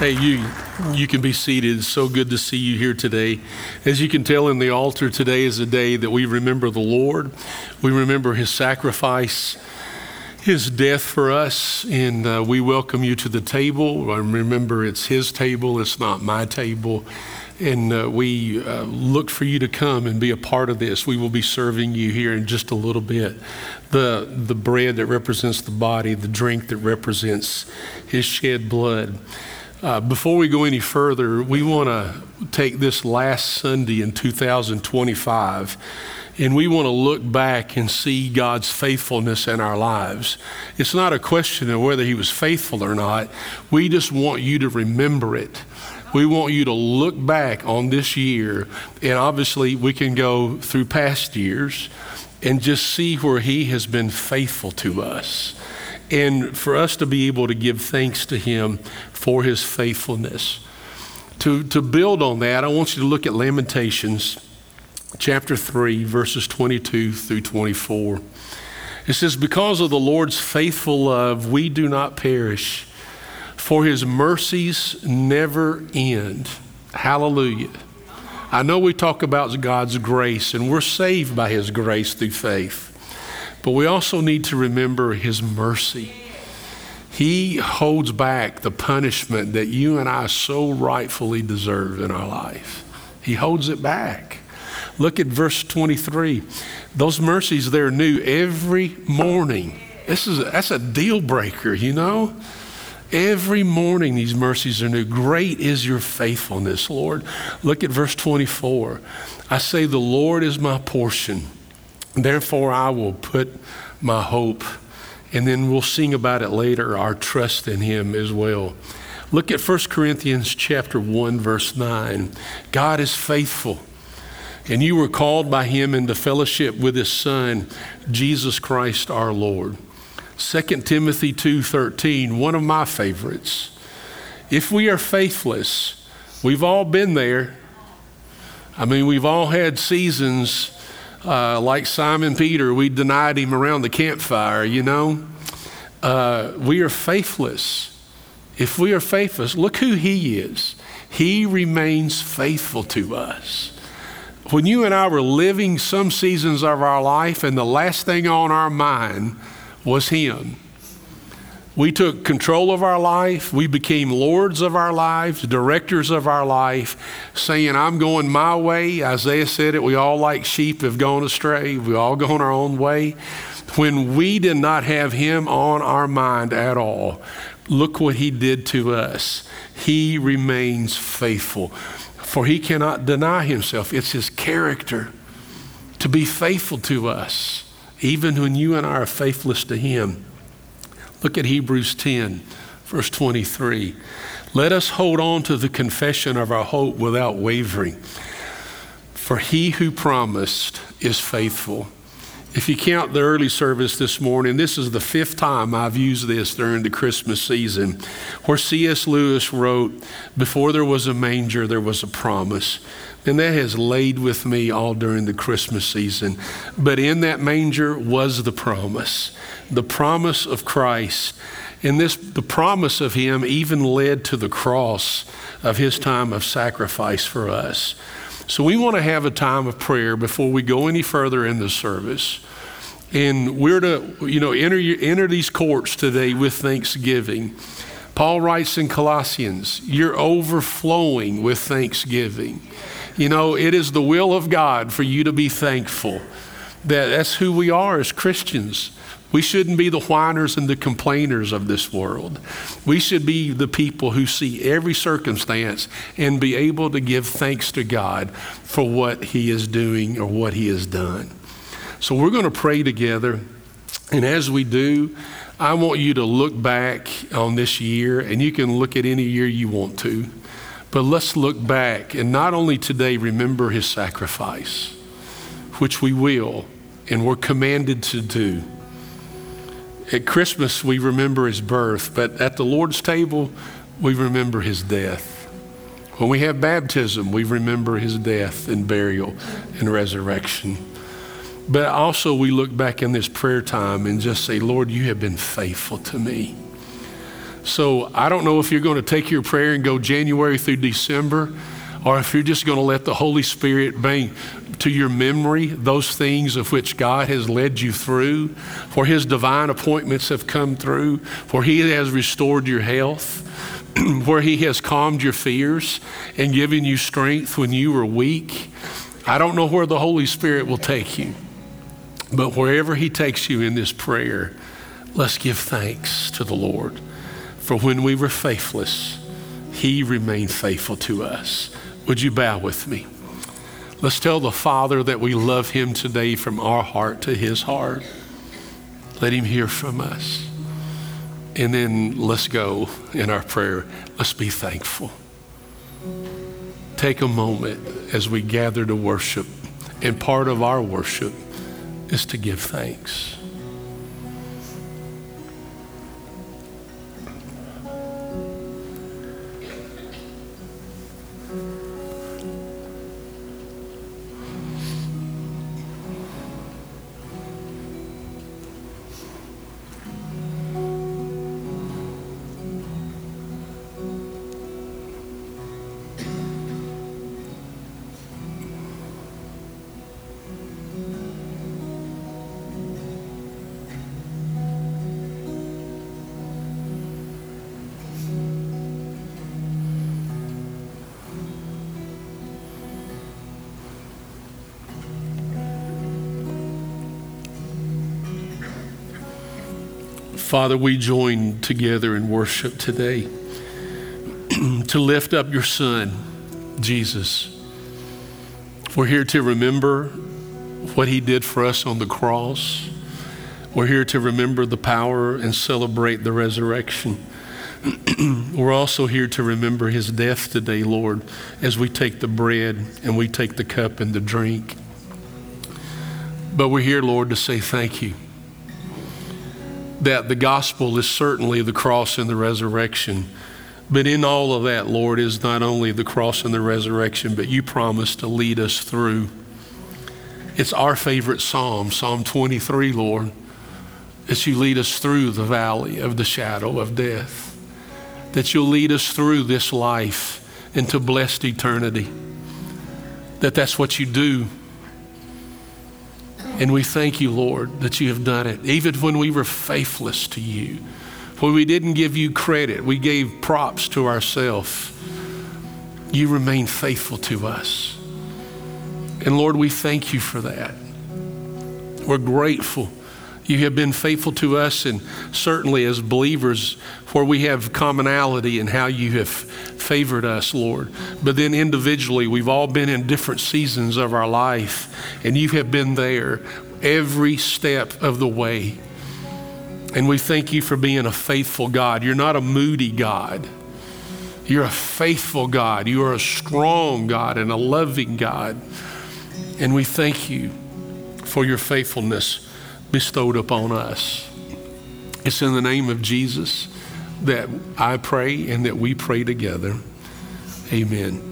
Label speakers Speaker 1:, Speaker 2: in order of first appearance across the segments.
Speaker 1: Hey, you can be seated. It's so good to see you here today. As you can tell in the altar, today is a day that we remember the Lord. We remember his sacrifice, his death for us, and we welcome you to the table. Remember, it's his table, it's not my table. And we look for you to come and be a part of this. We will be serving you here in just a little bit. The bread that represents the body, the drink that represents his shed blood. Before we go any further, we want to take this last Sunday in 2025, and we want to look back and see God's faithfulness in our lives. It's not a question of whether he was faithful or not. We just want you to remember it. We want you to look back on this year, and obviously we can go through past years and just see where he has been faithful to us. And for us to be able to give thanks to him for his faithfulness. To build on that, I want you to look at Lamentations chapter 3, verses 22 through 24. It says, "Because of the Lord's faithful love, we do not perish, for his mercies never end." Hallelujah. I know we talk about God's grace, and we're saved by his grace through faith. But we also need to remember his mercy. He holds back the punishment that you and I so rightfully deserve in our life. He holds it back. Look at verse 23. Those mercies, they're new every morning. That's a deal breaker, you know? Every morning these mercies are new. Great is your faithfulness, Lord. Look at verse 24. "I say, the Lord is my portion. Therefore, I will put my hope," and then we'll sing about it later, our trust in him as well. Look at 1 Corinthians chapter 1, verse 9. "God is faithful, and you were called by him into fellowship with his Son, Jesus Christ our Lord." 2 Timothy 2:13, one of my favorites. "If we are faithless," we've all been there. I mean, we've all had seasons like Simon Peter, we denied him around the campfire, you know. We are faithless. If we are faithless, look who he is. He remains faithful to us. When you and I were living some seasons of our life and the last thing on our mind was him, we took control of our life. We became lords of our lives, directors of our life, saying, "I'm going my way." Isaiah said it, we all like sheep have gone astray. We all gone our own way. When we did not have him on our mind at all, look what he did to us. He remains faithful, for he cannot deny himself. It's his character to be faithful to us, even when you and I are faithless to him. Look at Hebrews 10, verse 23. "Let us hold on to the confession of our hope without wavering, for he who promised is faithful." If you count the early service this morning, this is the 5th time I've used this during the Christmas season, where C.S. Lewis wrote, "Before there was a manger, there was a promise." And that has laid with me all during the Christmas season. But in that manger was the promise of Christ. And the promise of him even led to the cross of his time of sacrifice for us. So we want to have a time of prayer before we go any further in the service. And we're to, enter these courts today with thanksgiving. Paul writes in Colossians, "You're overflowing with thanksgiving." You know, it is the will of God for you to be thankful. That's who we are as Christians. We shouldn't be the whiners and the complainers of this world. We should be the people who see every circumstance and be able to give thanks to God for what he is doing or what he has done. So we're going to pray together. And as we do, I want you to look back on this year, and you can look at any year you want to. But let's look back and not only today remember his sacrifice, which we will, and we're commanded to do. At Christmas, we remember his birth, but at the Lord's table, we remember his death. When we have baptism, we remember his death and burial and resurrection. But also we look back in this prayer time and just say, "Lord, you have been faithful to me. So I don't know if you're going to take your prayer and go January through December, or if you're just going to let the Holy Spirit bring to your memory those things of which God has led you through, for his divine appointments have come through, for he has restored your health, where he has calmed your fears and given you strength when you were weak. I don't know where the Holy Spirit will take you, but wherever he takes you in this prayer, let's give thanks to the Lord. For when we were faithless, he remained faithful to us. Would you bow with me? Let's tell the Father that we love him today from our heart to his heart. Let him hear from us. And then let's go in our prayer. Let's be thankful. Take a moment as we gather to worship. And part of our worship is to give thanks. Father, we join together in worship today to lift up your Son, Jesus. We're here to remember what he did for us on the cross. We're here to remember the power and celebrate the resurrection. We're also here to remember his death today, Lord, as we take the bread and we take the cup and the drink. But we're here, Lord, to say thank you. That the gospel is certainly the cross and the resurrection. But in all of that, Lord, is not only the cross and the resurrection, but you promise to lead us through. It's our favorite psalm, Psalm 23, Lord, that you lead us through the valley of the shadow of death, that you'll lead us through this life into blessed eternity, that's what you do. And we thank you, Lord, that you have done it. Even when we were faithless to you, when we didn't give you credit, we gave props to ourselves, you remain faithful to us. And Lord, we thank you for that. We're grateful. You have been faithful to us, and certainly as believers, where we have commonality in how you have favored us, Lord. But then individually, we've all been in different seasons of our life, and you have been there every step of the way. And we thank you for being a faithful God. You're not a moody God. You're a faithful God. You are a strong God and a loving God. And we thank you for your faithfulness bestowed upon us. It's in the name of Jesus that I pray and that we pray together. Amen.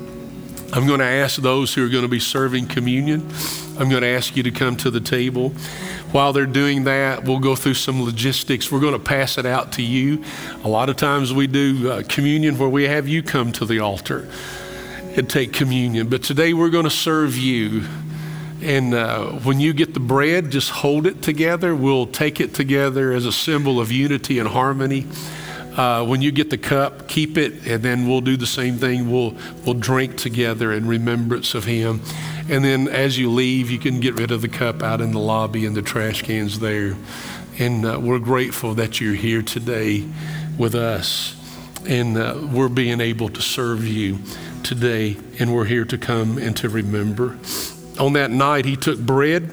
Speaker 1: I'm going to ask those who are going to be serving communion, I'm going to ask you to come to the table. While they're doing that, we'll go through some logistics. We're going to pass it out to you. A lot of times we do communion where we have you come to the altar and take communion. But today we're going to serve you. And when you get the bread, just hold it together. We'll take it together as a symbol of unity and harmony. When you get the cup, keep it, and then we'll do the same thing. We'll drink together in remembrance of him. And then as you leave, you can get rid of the cup out in the lobby and the trash cans there. And we're grateful that you're here today with us. And we're being able to serve you today. And we're here to come and to remember. On that night, he took bread,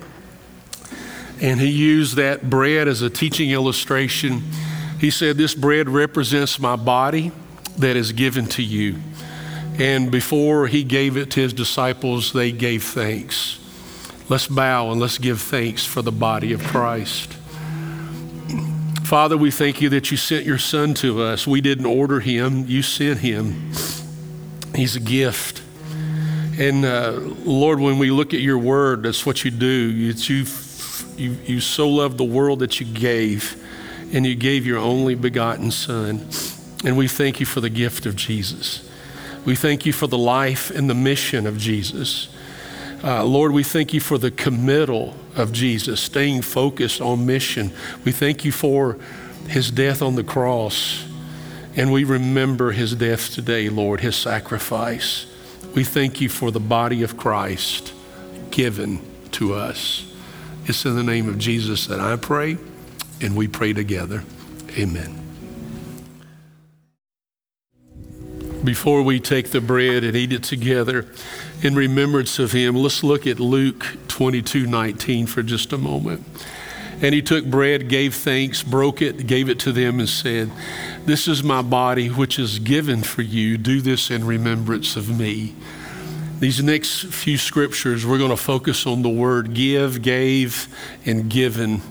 Speaker 1: and he used that bread as a teaching illustration. He said, "This bread represents my body that is given to you." And before he gave it to his disciples, they gave thanks. Let's bow and let's give thanks for the body of Christ. Father, we thank you that you sent your Son to us. We didn't order him. You sent him. He's a gift. And Lord, when we look at your word, that's what you do. You so loved the world that you gave. and you gave your only begotten Son. And we thank you for the gift of Jesus. We thank you for the life and the mission of Jesus. Lord, we thank you for the committal of Jesus, staying focused on mission. We thank you for his death on the cross, and we remember his death today, Lord, his sacrifice. We thank you for the body of Christ given to us. It's in the name of Jesus that I pray, and we pray together. Amen. Before we take the bread and eat it together in remembrance of him, let's look at Luke 22:19 for just a moment. And he took bread, gave thanks, broke it, gave it to them, and said, "This is my body, which is given for you. Do this in remembrance of me." These next few scriptures, we're going to focus on the word give, gave, and given.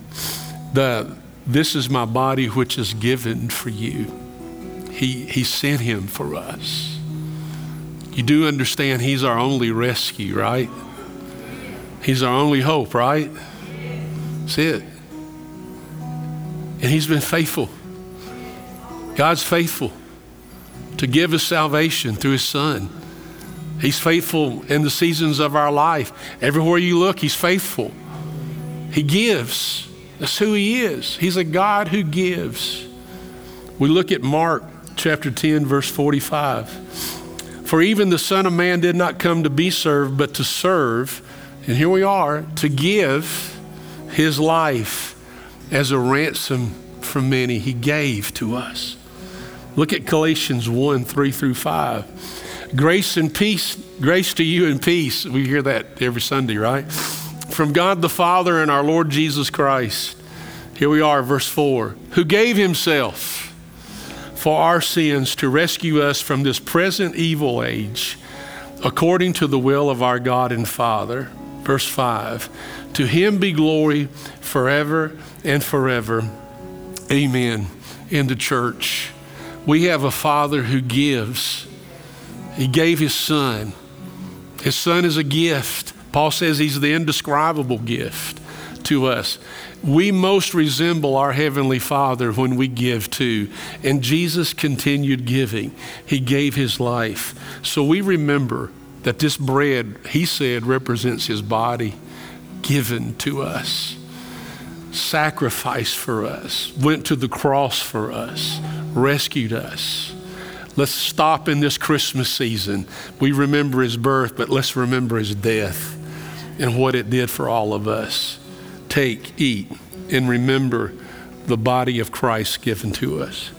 Speaker 1: This is my body, which is given for you. He sent him for us. You do understand he's our only rescue, right? He's our only hope, right? That's it. And he's been faithful. God's faithful to give us salvation through his Son. He's faithful in the seasons of our life. Everywhere you look, he's faithful. He gives. That's who he is. He's a God who gives. We look at Mark chapter 10, verse 45. For even the Son of Man did not come to be served, but to serve. And here we are, to give his life as a ransom for many. He gave to us. Look at Galatians 1, 3 through 5. Grace and peace, grace to you and peace. We hear that every Sunday, right? From God the Father and our Lord Jesus Christ. Here we are, verse 4. Who gave himself for our sins to rescue us from this present evil age, according to the will of our God and Father. Verse 5. To him be glory forever and forever. Amen. In the church, we have a Father who gives. He gave his Son. His Son is a gift. Paul says he's the indescribable gift to us. We most resemble our Heavenly Father when we give too. And Jesus continued giving. He gave his life. So we remember that this bread, he said, represents his body given to us, sacrificed for us, went to the cross for us, rescued us. Let's stop in this Christmas season. We remember his birth, but let's remember his death and what it did for all of us. Take, eat, and remember the body of Christ given to us.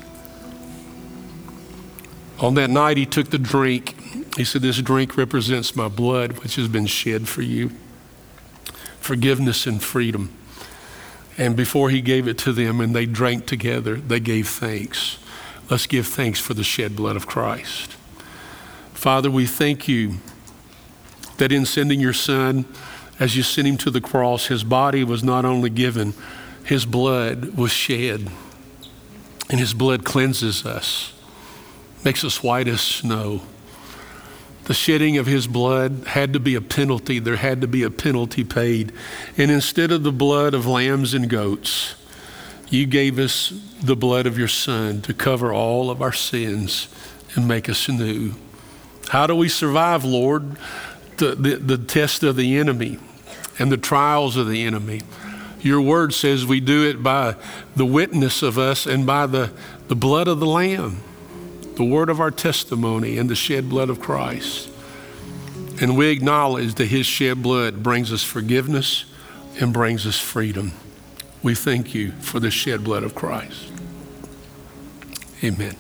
Speaker 1: On that night, he took the drink. He said, this drink represents my blood, which has been shed for you. Forgiveness and freedom. And before he gave it to them and they drank together, they gave thanks. Let's give thanks for the shed blood of Christ. Father, we thank you that in sending your Son, as you sent him to the cross, his body was not only given, his blood was shed. And his blood cleanses us, makes us white as snow. The shedding of his blood had to be a penalty. There had to be a penalty paid. And instead of the blood of lambs and goats, you gave us the blood of your Son to cover all of our sins and make us new. How do we survive, Lord, the test of the enemy and the trials of the enemy? Your word says we do it by the witness of us and by the blood of the Lamb, the word of our testimony and the shed blood of Christ. And we acknowledge that his shed blood brings us forgiveness and brings us freedom. We thank you for the shed blood of Christ. Amen.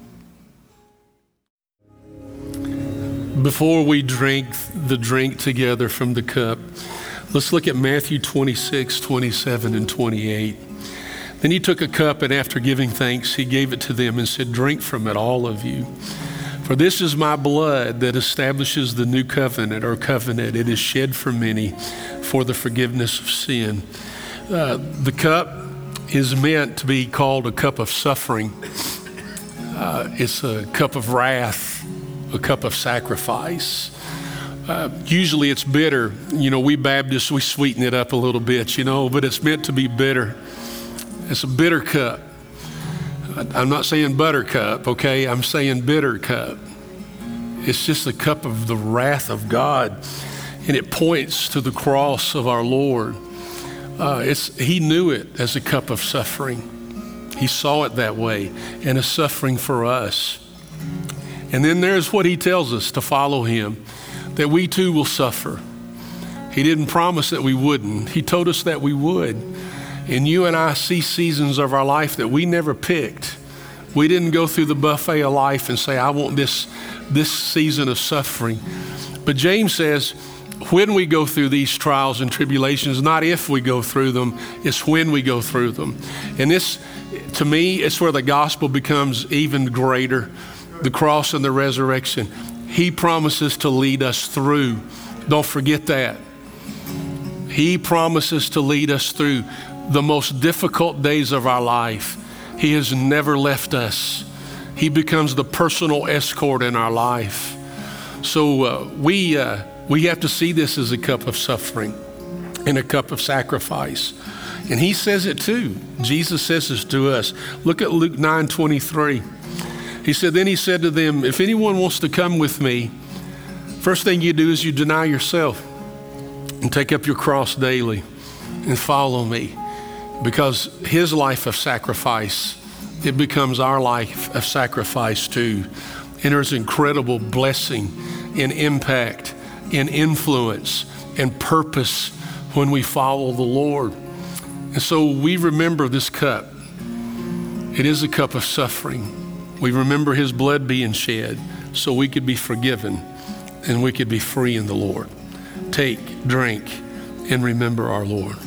Speaker 1: Before we drink the drink together from the cup, let's look at Matthew 26, 27, and 28. Then he took a cup, and after giving thanks, he gave it to them and said, drink from it, all of you. For this is my blood that establishes the new covenant or covenant. It is shed for many for the forgiveness of sin. The cup is meant to be called a cup of suffering. It's a cup of wrath, a cup of sacrifice. Usually it's bitter. You know, we Baptists, we sweeten it up a little bit, but it's meant to be bitter. It's a bitter cup. I'm not saying buttercup, okay? I'm saying bitter cup. It's just the cup of the wrath of God, and it points to the cross of our Lord. He knew it as a cup of suffering. He saw it that way, and a suffering for us. And then there's what he tells us to follow him, that we too will suffer. He didn't promise that we wouldn't. He told us that we would. And you and I see seasons of our life that we never picked. We didn't go through the buffet of life and say, I want this season of suffering. But James says, when we go through these trials and tribulations, not if we go through them, it's when we go through them. And this, to me, it's where the gospel becomes even greater, the cross and the resurrection. He promises to lead us through. Don't forget that. He promises to lead us through the most difficult days of our life. He has never left us. He becomes the personal escort in our life. So we have to see this as a cup of suffering and a cup of sacrifice. And he says it too. Jesus says this to us. Look at Luke 9:23. He said, then he said to them, if anyone wants to come with me, first thing you do is you deny yourself and take up your cross daily and follow me. Because his life of sacrifice, it becomes our life of sacrifice too. And there's incredible blessing and impact and influence and purpose when we follow the Lord. And so we remember this cup. It is a cup of suffering. We remember his blood being shed so we could be forgiven and we could be free in the Lord. Take, drink, and remember our Lord.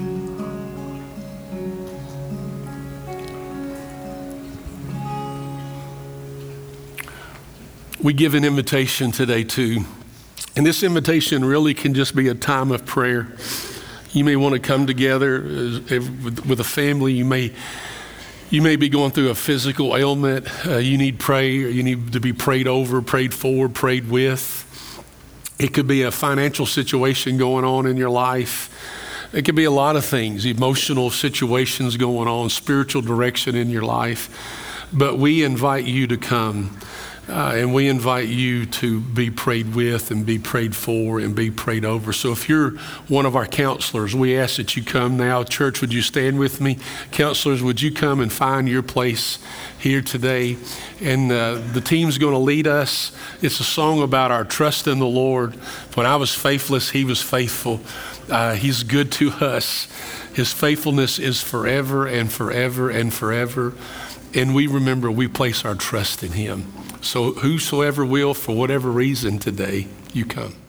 Speaker 1: We give an invitation today too. And this invitation really can just be a time of prayer. You may want to come together with a family. You may be going through a physical ailment. You need prayer. You need to be prayed over, prayed for, prayed with. It could be a financial situation going on in your life. It could be a lot of things, emotional situations going on, spiritual direction in your life. But we invite you to come. And we invite you to be prayed with and be prayed for and be prayed over. So if you're one of our counselors, we ask that you come now. Church, would you stand with me? Counselors, would you come and find your place here today? And the team's going to lead us. It's a song about our trust in the Lord. When I was faithless, he was faithful. He's good to us. His faithfulness is forever and forever and forever. And we remember we place our trust in him. So whosoever will, for whatever reason today, you come.